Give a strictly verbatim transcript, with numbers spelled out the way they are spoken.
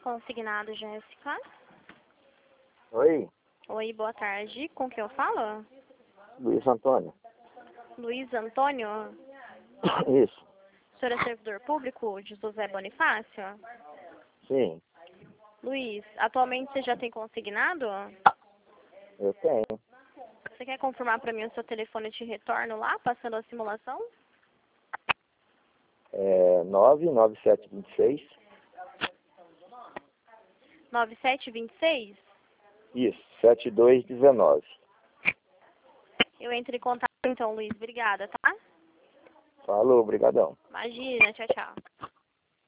Consignado, Jéssica. Oi, Oi, boa tarde. Com quem eu falo? Luiz Antônio. Luiz Antônio? Isso, O senhor é servidor público de José Bonifácio? sim, Luiz, atualmente você já tem consignado? eu tenho. Você quer confirmar para mim o seu telefone de retorno lá, passando a simulação? É nove nove sete dois seis. nove sete dois seis? Isso, sete dois um nove. Eu entro em contato então, Luiz. Obrigada, tá? Falou, brigadão. Imagina, tchau, tchau.